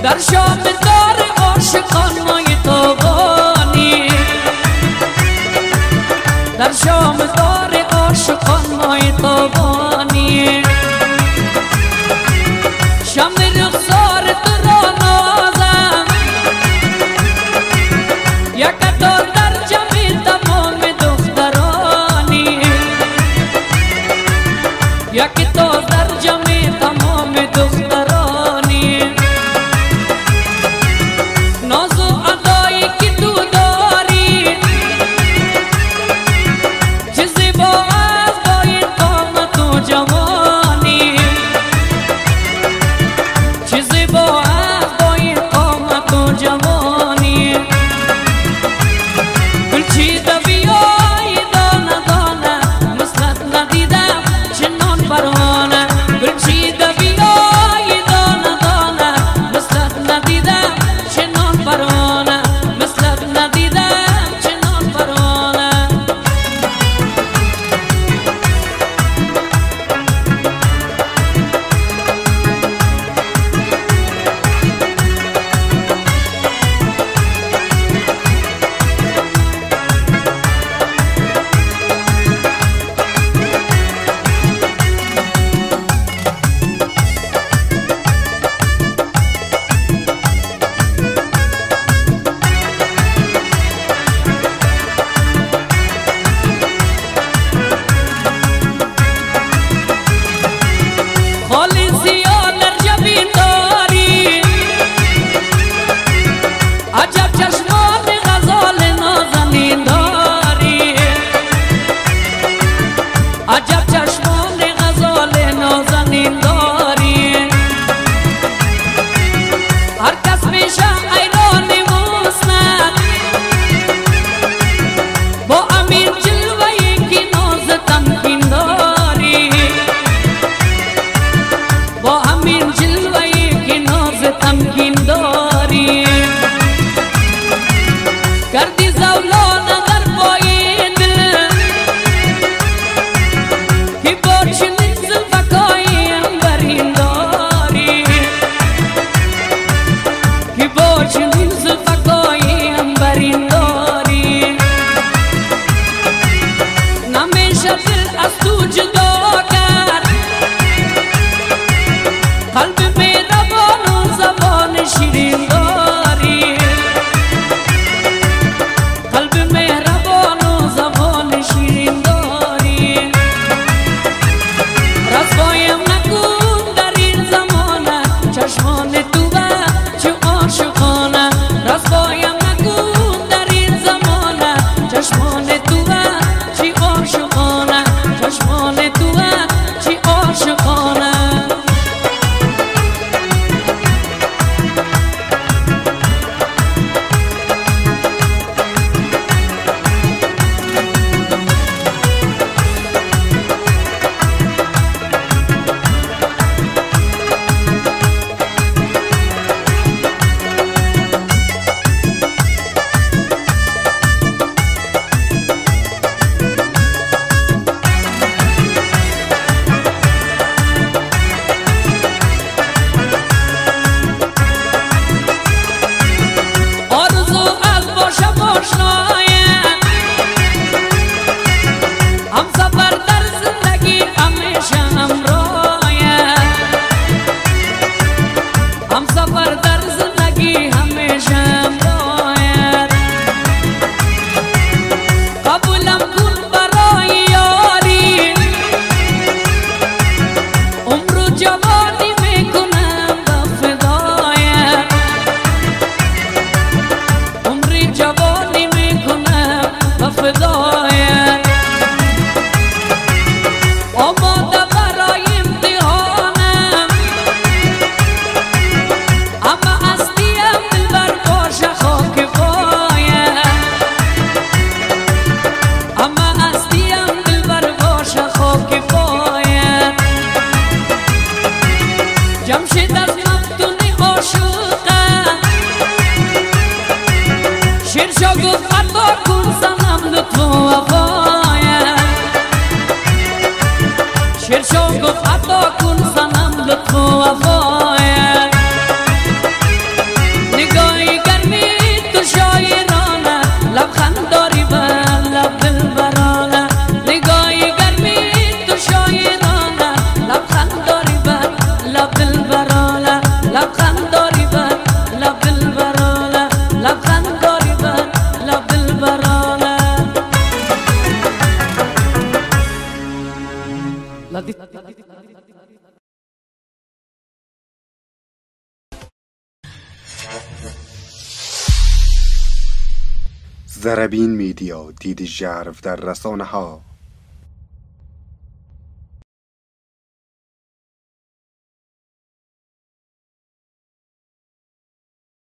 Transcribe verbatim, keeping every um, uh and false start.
در شام دار عاشقان مای تابانی، در شام دار عاشقان مای تابانی، شام رخسار تو را نازم یک دار در جمع تمام دخترانی، یک دار در جمع تمام دخترانی. ناز و ادایی که تو داری چه زیبا است با این قامت و جوانی، چه زیبا است با این قامت و جوانی. گلچیده بیای دانه دانه مثلت ندیدم چنان پروانه، گلچیده بیای دانه دانه مثلت ندیدم چنان پروانه، مثلت ندیدم چنان پروانه. خالصی در جبین داری عجب چشمان غزال نازنین داری، عجب چشمان غزال نازنین داری. هر کس میشه ایران مسند با امیر جلوه‌ای که ناز تمکین داری، با همین جلوه‌ای که ناز تمکین داری. کردی زولانه در پای دل که با چنین زلفکای عنبرین داری، که با چنین زلفکای عنبرین داری. نمیشه دل از تو جدا کرد، قلب مهربان و زبان شیرین داری، قلب مهربان و زبان شیرین داری. رسوایم نکن در این زمانه چشمان تو و چه عاشقانه، رسوایم نکن در این زمانه چشمان تو و چه عاشقانه، چشمان تو و چه عاشقانه. شیرشو گفت عطا کن سنم لطف و وفایت زربین میدیا دید ژرف در رسانه ها.